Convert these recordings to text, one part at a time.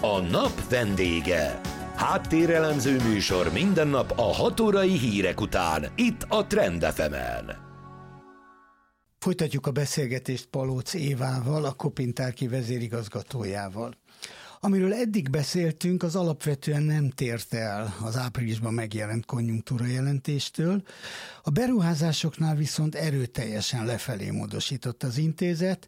A nap vendége. Háttérelemző műsor minden nap a 6 órai hírek után, itt a Trend FM-en. Folytatjuk a beszélgetést Palóc Évával, a Kopintárki vezérigazgatójával. Amiről eddig beszéltünk, az alapvetően nem tért el az áprilisban megjelent konjunktúra jelentéstől. A beruházásoknál viszont erőteljesen lefelé módosított az intézet.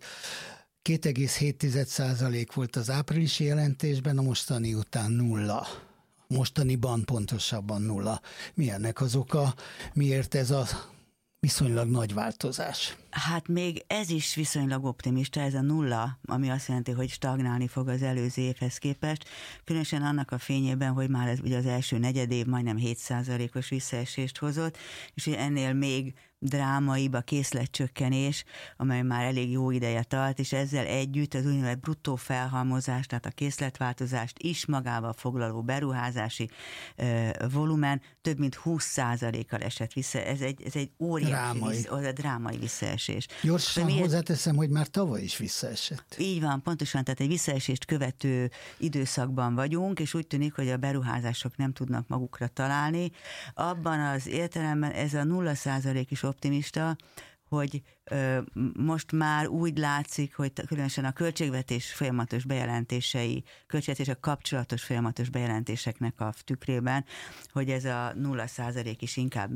2,7% volt az áprilisi jelentésben, a mostani után 0. Mostaniban pontosabban 0. Mi ennek az oka? Miért ez a viszonylag nagy változás? Hát még ez is viszonylag optimista, ez a 0, ami azt jelenti, hogy stagnálni fog az előző évhez képest, különösen annak a fényében, hogy már ez ugye az első negyedév majdnem 7%-os visszaesést hozott, és hogy ennél még drámaibb a készletcsökkenés, amely már elég jó ideje tart, és ezzel együtt az úgynevezett bruttó felhalmozás, tehát a készletváltozást is magával foglaló beruházási volumen több mint 20%-kal esett vissza. Ez egy óriási drámai visszaesés. Gyorsan hozzáteszem, hogy már tavaly is visszaesett. Így van, pontosan, tehát egy visszaesést követő időszakban vagyunk, és úgy tűnik, hogy a beruházások nem tudnak magukra találni. Abban az értelemben ez a 0% is optimista, hogy most már úgy látszik, hogy különösen a költségvetés folyamatos bejelentései, költségvetéssel kapcsolatos folyamatos bejelentéseknek a tükrében, hogy ez a 0% is inkább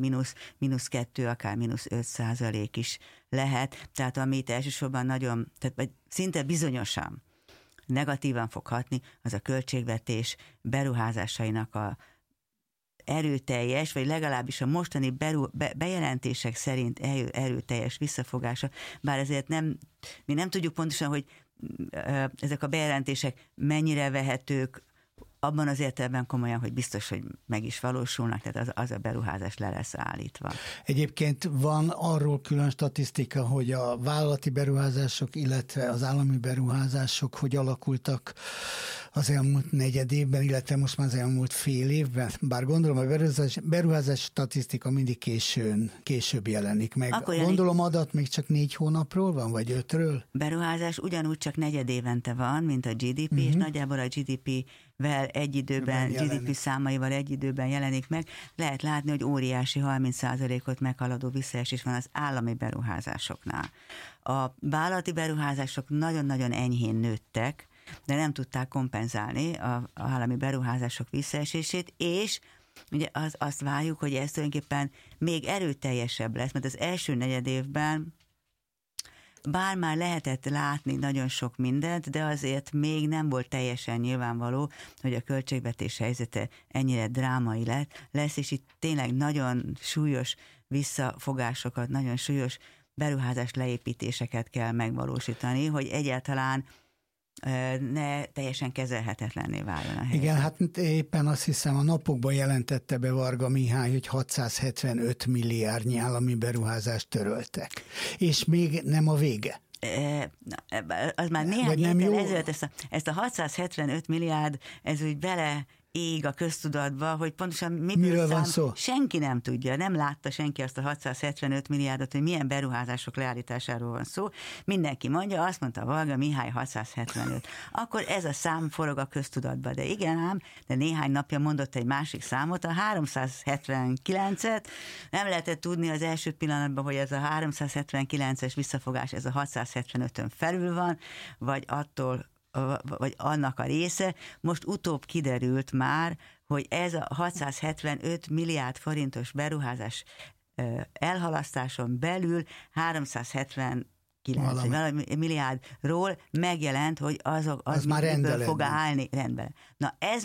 -2, akár -5% is lehet. Tehát amit elsősorban vagy szinte bizonyosan negatívan fog hatni, az a költségvetés beruházásainak a erőteljes, vagy legalábbis a mostani bejelentések szerint erőteljes visszafogása, bár ezért mi nem tudjuk pontosan, hogy ezek a bejelentések mennyire vehetők, abban az értelemben komolyan, hogy biztos, hogy meg is valósulnak, tehát az a beruházás le lesz állítva. Egyébként van arról külön statisztika, hogy a vállalati beruházások, illetve az állami beruházások hogy alakultak az elmúlt negyed évben, illetve most már az elmúlt fél évben. Bár gondolom, a beruházás statisztika mindig később jelenik meg. Gondolom adat még csak 4 hónapról van, vagy 5-ről? Beruházás ugyanúgy csak negyed évente van, mint a GDP, és nagyjából a GDP-vel egy időben, GDP számaival egy időben jelenik meg. Lehet látni, hogy óriási 30%-ot meghaladó visszaesés van az állami beruházásoknál. A vállalati beruházások nagyon-nagyon enyhén nőttek, de nem tudták kompenzálni az állami beruházások visszaesését, és ugye azt várjuk, hogy ez tulajdonképpen még erőteljesebb lesz, mert az első negyed évben bár már lehetett látni nagyon sok mindent, de azért még nem volt teljesen nyilvánvaló, hogy a költségvetés helyzete ennyire drámai lesz, és itt tényleg nagyon súlyos visszafogásokat, nagyon súlyos beruházás leépítéseket kell megvalósítani, hogy egyáltalán ne teljesen kezelhetetlenné váljon a helyzet. Igen, hát éppen azt hiszem a napokban jelentette be Varga Mihály, hogy 675 milliárdnyi állami beruházást töröltek. És még nem a vége. Az már néhány héttel ezelőtt ezt a 675 milliárd, ez úgy bele ég a köztudatba, hogy pontosan miről van szó? Senki nem tudja, nem látta senki azt a 675 milliárdot, hogy milyen beruházások leállításáról van szó. Mindenki mondja, azt mondta Varga Mihály 675. Akkor ez a szám forog a köztudatba, de igen ám, de néhány napja mondott egy másik számot, a 379-et. Nem lehetett tudni az első pillanatban, hogy ez a 379-es visszafogás, ez a 675-ön felül van, vagy annak a része. Most utóbb kiderült már, hogy ez a 675 milliárd forintos beruházás elhalasztáson belül 379 milliárdról megjelent, hogy az már fog állni rendben. Na ez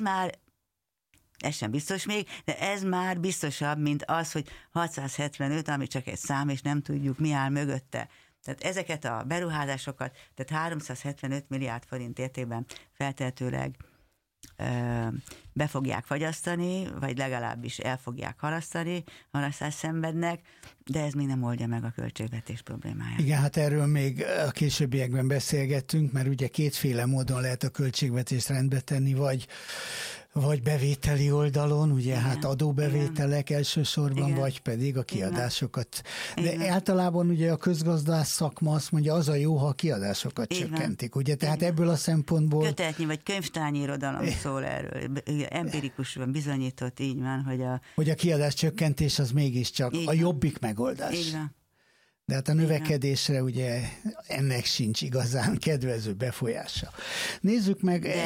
sem biztos még, de ez már biztosabb, mint az, hogy 675, ami csak egy szám, és nem tudjuk, mi áll mögötte. Tehát ezeket a beruházásokat, tehát 375 milliárd forint értékben feltehetőleg be fogják fagyasztani, vagy legalábbis el fogják halasztás szenvednek, de ez még nem oldja meg a költségvetés problémáját. Igen, hát erről még a későbbiekben beszélgettünk, mert ugye kétféle módon lehet a költségvetést rendbe tenni, vagy Vagy bevételi oldalon, ugye, igen, hát adóbevételek igen. elsősorban, igen. vagy pedig a kiadásokat. De igen. általában ugye a közgazdász szakma azt mondja, az a jó, ha a kiadásokat igen. csökkentik, ugye, tehát igen. ebből a szempontból... Kötetnyi vagy könyvtárnyi irodalom szól erről, empirikusan bizonyított, így van, hogy a kiadás csökkentés az mégiscsak a jobbik megoldás. Így van. De hát a növekedésre ugye ennek sincs igazán kedvező befolyása. Nézzük meg... De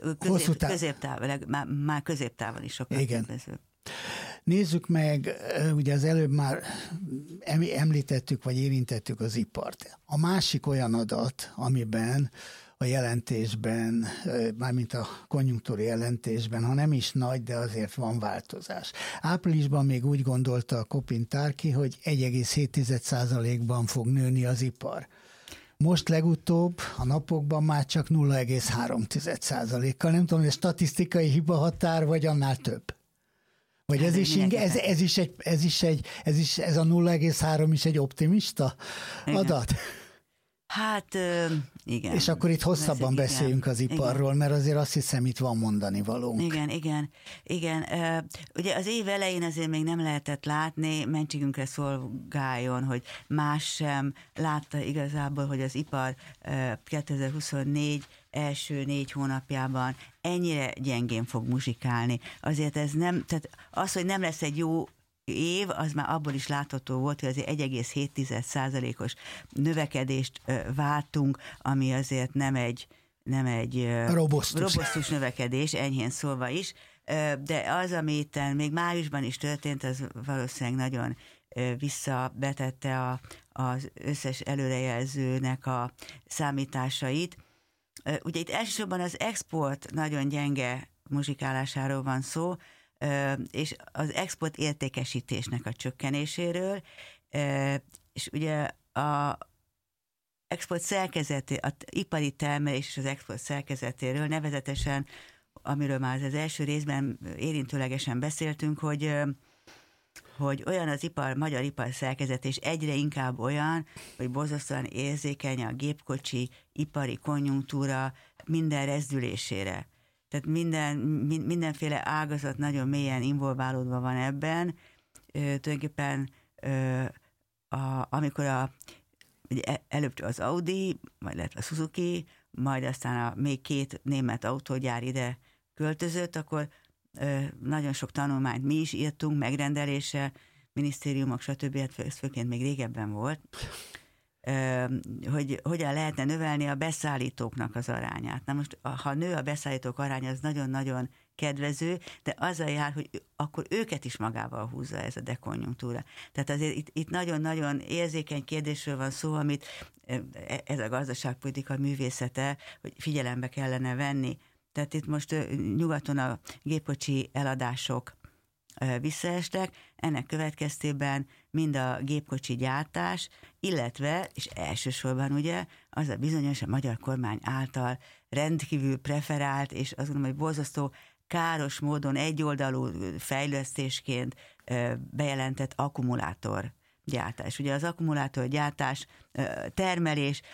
már középtávon is sokkal kedvező. Nézzük meg, ugye az előbb már említettük, vagy érintettük az ipart. A másik olyan adat, amiben a jelentésben, mármint a konjunktúra jelentésben, ha nem is nagy, de azért van változás. Áprilisban még úgy gondolta a Kopin-Tárki, hogy 1,7%-ban fog nőni az ipar. Most legutóbb, a napokban már csak 0,3%-kal. Nem tudom, hogy a statisztikai hibahatár, vagy annál több. Vagy ez a 0,3 is egy optimista adat? Hát igen. És akkor itt hosszabban beszéljünk az iparról, igen. mert azért azt hiszem, itt van mondani valónk. Igen. Ugye az év elején azért még nem lehetett látni, mentségünkre szolgáljon, hogy más sem látta igazából, hogy az ipar 2024 első 4 hónapjában ennyire gyengén fog muzsikálni. Azért ez nem, tehát az, hogy nem lesz egy jó év, az már abból is látható volt, hogy azért 1,7%-os növekedést vártunk, ami azért nem egy robosztus növekedés, enyhén szólva is, de az, ami itt még májusban is történt, az valószínűleg nagyon visszavetette az összes előrejelzőnek a számításait. Ugye itt elsősorban az export nagyon gyenge muzsikálásáról van szó, és az export értékesítésnek a csökkenéséről, és ugye az export szerkezeti, az ipari termelés és az export szerkezetéről nevezetesen, amiről már az első részben érintőlegesen beszéltünk, hogy olyan az magyar ipar szerkezet, és egyre inkább olyan, hogy borzasztóan érzékeny a gépkocsi ipari konjunktúra minden rezdülésére. Tehát mindenféle ágazat nagyon mélyen involválódva van ebben. Tulajdonképpen amikor előbb az Audi, majd lett a Suzuki, majd aztán még 2 német autógyár ide költözött, akkor nagyon sok tanulmányt mi is írtunk, megrendelése, minisztériumok, stb. Ez főként még régebben volt, hogy hogyan lehetne növelni a beszállítóknak az arányát. Na most, ha nő a beszállítók aránya, az nagyon-nagyon kedvező, de azzal jár, hogy akkor őket is magával húzza ez a dekonjunktúra. Tehát azért itt nagyon-nagyon érzékeny kérdésről van szó, amit ez a gazdaságpolitika művészete, hogy figyelembe kellene venni. Tehát itt most nyugaton a gépkocsi eladások visszaestek, ennek következtében mind a gépkocsi gyártás, illetve, és elsősorban ugye, az a bizonyos a magyar kormány által rendkívül preferált, és azt gondolom, hogy borzasztó káros módon egyoldalú fejlesztésként bejelentett akkumulátor gyártás. Ugye az akkumulátorgyártás termelés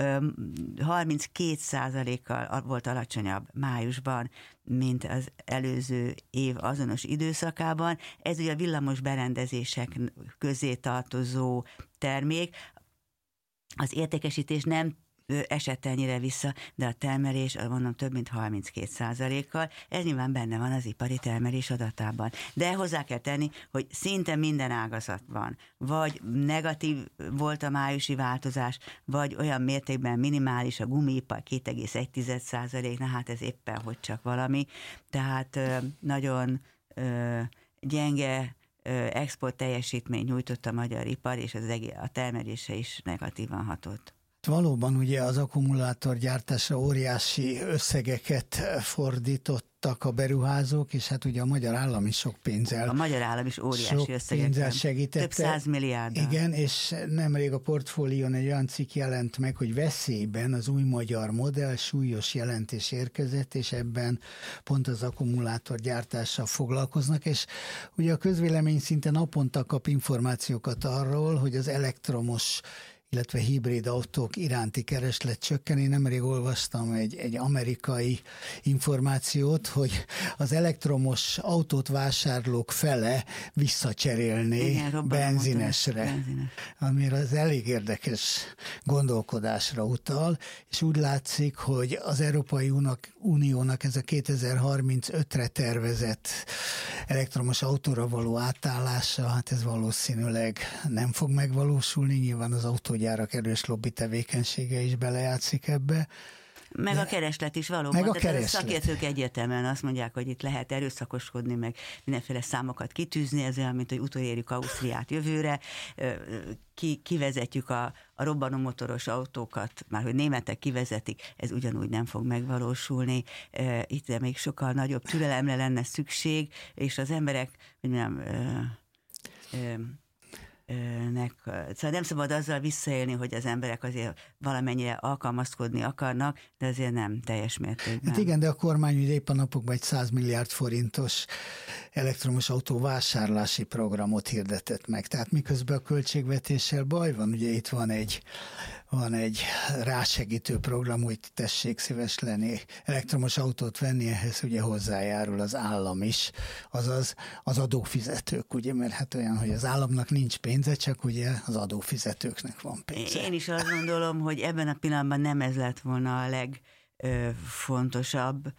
32%-kal volt alacsonyabb májusban, mint az előző év azonos időszakában. Ez ugye a villamos berendezések közé tartozó termék. Az értékesítés nem esett ennyire vissza, de a termelés, mondom, több mint 32%-kal. Ez nyilván benne van az ipari termelés adatában. De hozzá kell tenni, hogy szinte minden ágazatban vagy negatív volt a májusi változás, vagy olyan mértékben minimális a gumiipar 2,1%, na hát ez éppen hogy csak valami. Tehát nagyon gyenge export teljesítmény nyújtott a magyar ipar, és a termelése is negatívan hatott. Valóban ugye az akkumulátorgyártásra óriási összegeket fordítottak a beruházók, és hát ugye a magyar állam is sok pénzzel. A magyar állam is óriási összegeket segítette. Több 100 milliárd. Igen, és nemrég a Portfólión egy olyan cikk jelent meg, hogy veszélyben az új magyar modell, súlyos jelentés érkezett, és ebben pont az akkumulátorgyártással foglalkoznak, és ugye a közvélemény szinte naponta kap információkat arról, hogy az elektromos illetve hibrid autók iránti kereslet csökken. Én nemrég olvastam egy amerikai információt, hogy az elektromos autót vásárlók fele visszacserélné benzinesre, amire az elég érdekes gondolkodásra utal, és úgy látszik, hogy az Európai Uniónak ez a 2035-re tervezett elektromos autóra való átállása, hát ez valószínűleg nem fog megvalósulni, nyilván az autógyárak erős lobby tevékenysége is belejátszik ebbe. Meg a kereslet is valóban. Meg a kereslet. A szakértők egyértelműen azt mondják, hogy itt lehet erőszakoskodni, meg mindenféle számokat kitűzni, ez olyan, mint hogy utolérjük Ausztriát jövőre, kivezetjük a robbanomotoros autókat, már hogy németek kivezetik, ez ugyanúgy nem fog megvalósulni. Itt még sokkal nagyobb türelemre lenne szükség, és az emberek, hogy szóval nem szabad azzal visszaélni, hogy az emberek azért valamennyire alkalmazkodni akarnak, de azért nem teljes mértékben. Hát igen, de a kormány ugye épp a napokban egy 100 milliárd forintos elektromos autó vásárlási programot hirdetett meg. Tehát miközben a költségvetéssel baj van, ugye itt van egy rásegítő program, hogy tessék szíves lenni elektromos autót venni, ehhez ugye hozzájárul az állam is, azaz az adófizetők, ugye, mert hát olyan, hogy az államnak nincs pénze, csak ugye az adófizetőknek van pénze. Én is azt gondolom, hogy ebben a pillanatban nem ez lett volna a legfontosabb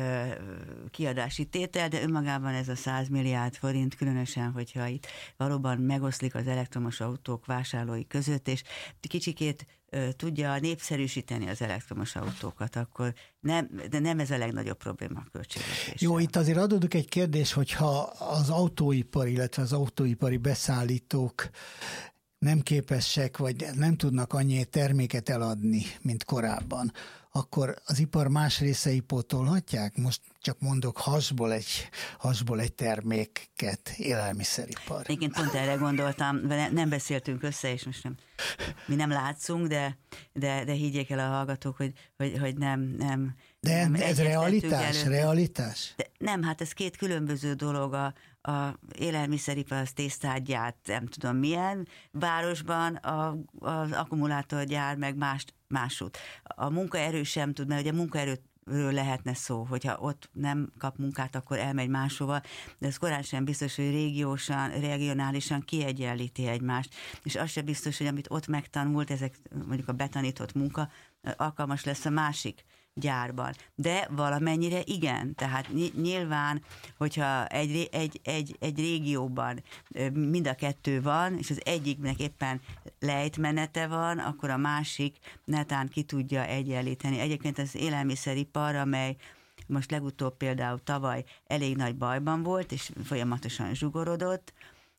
kiadási tétel, de önmagában ez a 100 milliárd forint, különösen, hogyha itt valóban megoszlik az elektromos autók vásárlói között, és kicsikét tudja népszerűsíteni az elektromos autókat, akkor de nem ez a legnagyobb probléma a költségvetéssel. Jó, itt azért adódik egy kérdés, hogyha az autóipar, illetve az autóipari beszállítók nem képesek, vagy nem tudnak annyi terméket eladni, mint korábban, akkor az ipar más részei pótolhatják? Most csak mondok hasból egy terméket, élelmiszeripar. Egyébként pont erre gondoltam, nem beszéltünk össze, és most mi nem látszunk, de higgyék el a hallgatók, hogy nem. De ez realitás? De nem, hát ez két különböző dolog. A élelmiszeripar az tésztát, nem tudom milyen városban, az akkumulátorgyár meg másút. A munkaerő sem tud, mert ugye munkaerőről lehetne szó, hogyha ott nem kap munkát, akkor elmegy máshova, de ez korán sem biztos, hogy regionálisan kiegyenlíti egymást, és az sem biztos, hogy amit ott megtanult, ezek mondjuk a betanított munka alkalmas lesz a másik gyárban. De valamennyire igen, tehát nyilván, hogyha egy régióban mind a kettő van, és az egyiknek éppen lejtmenete van, akkor a másik netán ki tudja egyenlíteni. Egyébként az élelmiszeripar, amely most legutóbb például tavaly elég nagy bajban volt, és folyamatosan zsugorodott,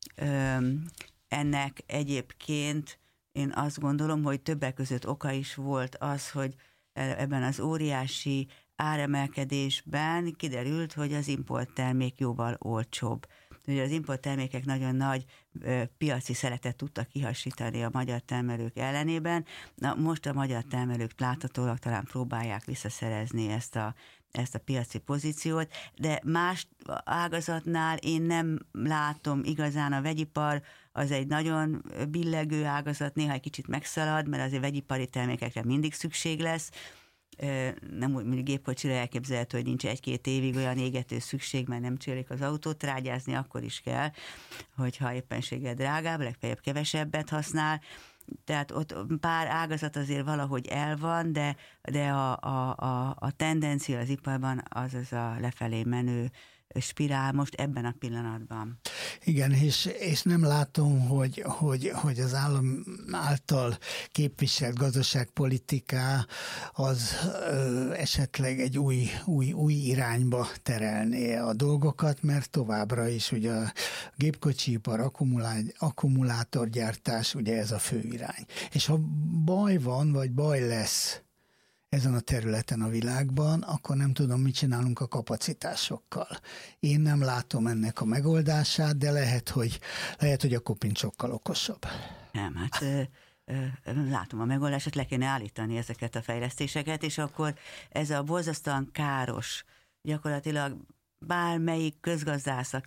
ennek egyébként én azt gondolom, hogy többek között oka is volt az, hogy ebben az óriási áremelkedésben kiderült, hogy az importtermék jóval olcsóbb. Ugye az importtermékek nagyon nagy piaci szeretet tudtak kihasítani a magyar termelők ellenében. Na, most a magyar termelők láthatólag talán próbálják visszaszerezni ezt a piaci pozíciót, de más ágazatnál én nem látom igazán. A vegyipar az egy nagyon billegő ágazat, néha egy kicsit megszalad, mert azért vegyipari termékekre mindig szükség lesz. Nem úgy, mint gépkocsira elképzelhető, hogy nincs 1-2 évig olyan égető szükség, mert nem csérik az autót, trágyázni akkor is kell, hogyha éppenséggel drágább, legfeljebb kevesebbet használ. Tehát ott pár ágazat azért valahogy el van, de a tendencia az iparban az a lefelé menő spirál most ebben a pillanatban. Igen, és nem látom, hogy az állam által képviselt gazdaságpolitiká az esetleg egy új irányba terelné a dolgokat, mert továbbra is ugye a gépkocsipar, akkumulátorgyártás, ugye ez a fő irány. És ha baj van, vagy baj lesz ezen a területen a világban, akkor nem tudom, mit csinálunk a kapacitásokkal. Én nem látom ennek a megoldását, de lehet, hogy a Kopin sokkal okosabb. Nem, hát látom a megoldást, le kéne állítani ezeket a fejlesztéseket, és akkor ez a borzasztóan káros, gyakorlatilag bármelyik közgazdász, aki egy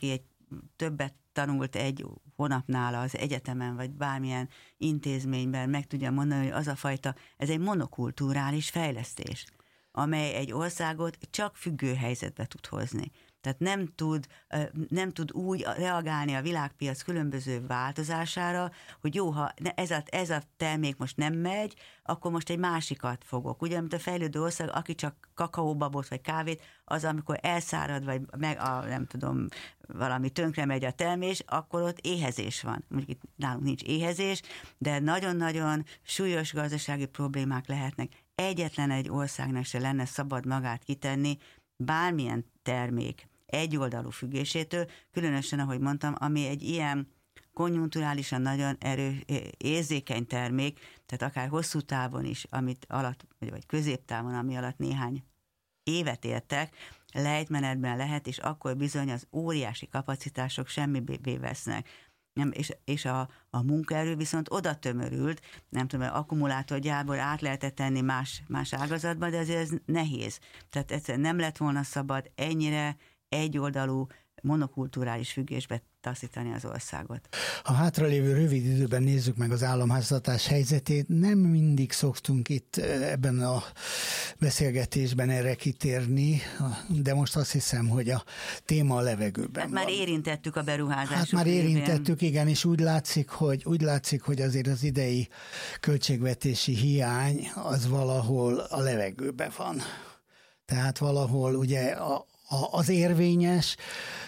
többet tanult egy hónapnál az egyetemen, vagy bármilyen intézményben, meg tudja mondani, hogy az a fajta, ez egy monokulturális fejlesztés, amely egy országot csak függő helyzetbe tud hozni. Tehát nem tud úgy reagálni a világpiac különböző változására, hogy jó, ha ez a termék most nem megy, akkor most egy másikat fogok. Ugye, mint a fejlődő ország, aki csak kakaóbabot vagy kávét, az, amikor elszárad, vagy nem tudom, valami tönkre megy a termés, akkor ott éhezés van. Mondjuk itt nálunk nincs éhezés, de nagyon-nagyon súlyos gazdasági problémák lehetnek. Egyetlen egy országnak se lenne szabad magát kitenni bármilyen termék egyoldalú függésétől, különösen, ahogy mondtam, ami egy ilyen konjunkturálisan nagyon érzékeny termék, tehát akár hosszú távon is, amit alatt, vagy középtávon, ami alatt néhány évet éltek, lejtmenetben lehet, és akkor bizony az óriási kapacitások semmibe vesznek. És a munkaerő viszont oda tömörült, nem tudom, akkumulátorgyárból át lehetett tenni más ágazatba, de azért ez nehéz. Tehát egyszerűen nem lett volna szabad ennyire egyoldalú monokulturális függésbe taszítani az országot. A hátralévő rövid időben nézzük meg az államháztartás helyzetét. Nem mindig szoktunk itt ebben a beszélgetésben erre kitérni, de most azt hiszem, hogy a téma a levegőben hát már érintettük a beruházások. Hát már érintettük, igen, és úgy látszik, hogy azért az idei költségvetési hiány az valahol a levegőben van. Tehát valahol ugye az érvényes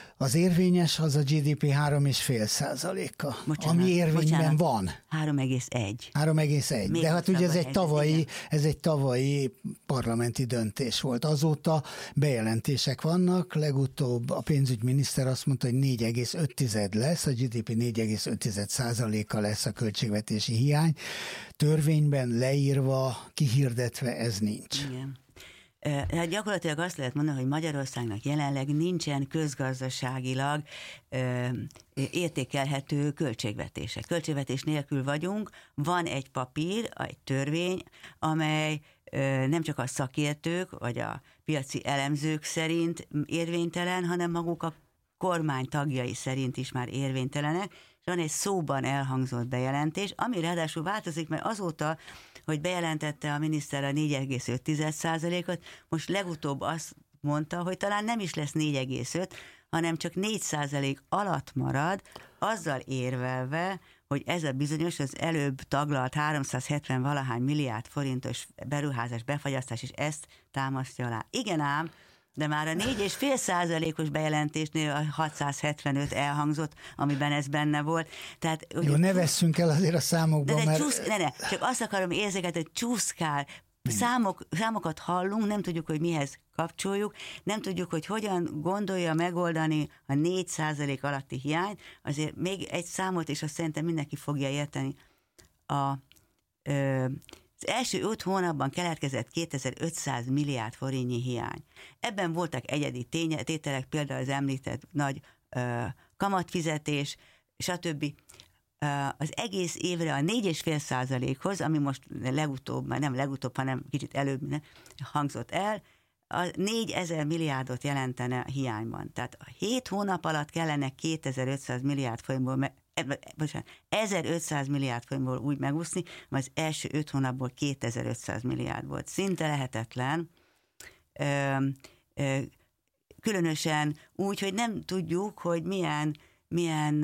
az a GDP 3,5%-a, ami érvényben van. 3,1. De hát ugye ez egy tavalyi parlamenti döntés volt. Azóta bejelentések vannak, legutóbb a pénzügyminiszter azt mondta, hogy 4,5 lesz, a GDP 4,5%-a lesz a költségvetési hiány. Törvényben leírva, kihirdetve ez nincs. Igen. Hát gyakorlatilag azt lehet mondani, hogy Magyarországnak jelenleg nincsen közgazdaságilag értékelhető költségvetése. Költségvetés nélkül vagyunk, van egy papír, egy törvény, amely nem csak a szakértők vagy a piaci elemzők szerint érvénytelen, hanem maguk a kormány tagjai szerint is már érvénytelenek, és van egy szóban elhangzott bejelentés, ami ráadásul változik, mert azóta, hogy bejelentette a miniszter a 4,5%-ot, most legutóbb azt mondta, hogy talán nem is lesz 4,5, hanem csak 4% alatt marad, azzal érvelve, hogy ez a bizonyos, az előbb taglalt 370 valahány milliárd forintos beruházás, befagyasztás, és ezt támasztja alá. Igen ám, de már a 4,5%-os bejelentésnél a 675 elhangzott, amiben ez benne volt. Tehát, jó, ne vesszünk el azért a számokban, csak azt akarom érzékelni, hogy csúszkál. Számokat hallunk, nem tudjuk, hogy mihez kapcsoljuk, nem tudjuk, hogy hogyan gondolja megoldani a 4% alatti hiányt. Azért még egy számot, és azt szerintem mindenki fogja érteni. Az első 5 hónapban keletkezett 2500 milliárd forintnyi hiány. Ebben voltak egyedi tételek, például az említett nagy kamatfizetés, stb. Az egész évre a 4,5%-hoz, ami most nem legutóbb, hanem kicsit előbb hangzott el, a 4000 milliárdot jelentene a hiányban. Tehát a 7 hónap alatt kellene 2500 milliárd forintból 1500 milliárd forintból úgy megúszni, mert az első 5 hónapból 2500 milliárd volt. Szinte lehetetlen, különösen úgy, hogy nem tudjuk, hogy milyen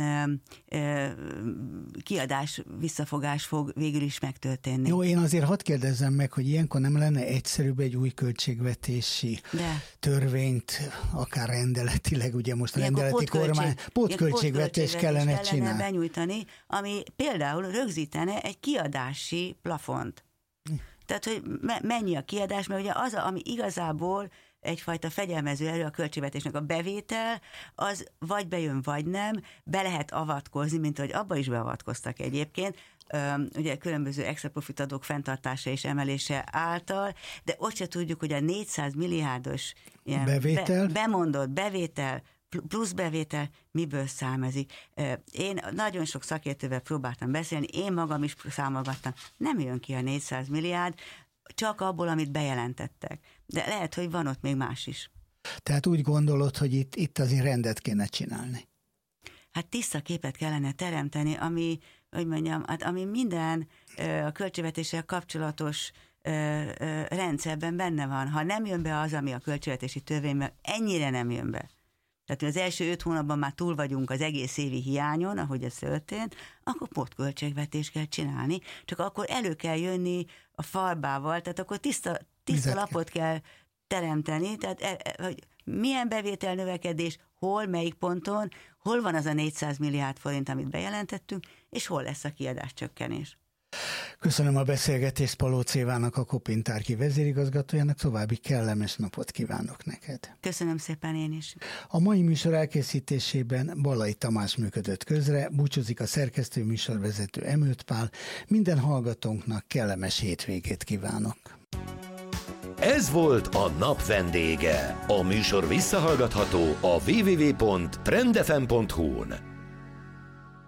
kiadás visszafogás fog végül is megtörténni. Jó, én azért hadd kérdezzem meg, hogy ilyenkor nem lenne egyszerűbb egy új költségvetési törvényt, akár rendeletileg, ugye most ilyenkor rendeleti kormány, pótköltségvetést kellene csinálni. Benyújtani, ami például rögzítene egy kiadási plafont. Tehát, hogy mennyi a kiadás, mert ugye az, ami igazából egyfajta fegyelmező erő a költségvetésnek. A bevétel az vagy bejön, vagy nem, be lehet avatkozni, mint ahogy abba is beavatkoztak egyébként, ugye különböző extra profit adók fenntartása és emelése által, de ott se tudjuk, hogy a 400 milliárdos ilyen bemondott bevétel, plusz bevétel miből származik. Én nagyon sok szakértővel próbáltam beszélni, én magam is számolgattam, nem jön ki a 400 milliárd, csak abból, amit bejelentettek. De lehet, hogy van ott még más is. Tehát úgy gondolod, hogy itt azért rendet kéne csinálni? hát tiszta képet kellene teremteni, ami, hogy mondjam, hát ami minden a költségvetéssel kapcsolatos rendszerben benne van. Ha nem jön be az, ami a költségvetési törvényben, ennyire nem jön be. Tehát az első 5 hónapban már túl vagyunk az egész évi hiányon, ahogy ez történt, akkor pótköltségvetést kell csinálni, csak akkor elő kell jönni a farbával, tehát akkor tiszta lapot kell teremteni, tehát hogy milyen bevételnövekedés, hol, melyik ponton, hol van az a 400 milliárd forint, amit bejelentettünk, és hol lesz a kiadáscsökkenés. Köszönöm a beszélgetést Palóc Évának, a Kopintárki vezérigazgatójának, további kellemes napot kívánok neked. Köszönöm szépen én is. A mai műsor elkészítésében Balai Tamás működött közre, búcsúzik a szerkesztő műsorvezető Emőt Pál, minden hallgatónknak kellemes hétvégét kívánok. Ez volt a nap vendége. A műsor visszahallgatható a www.trendfm.hu-n.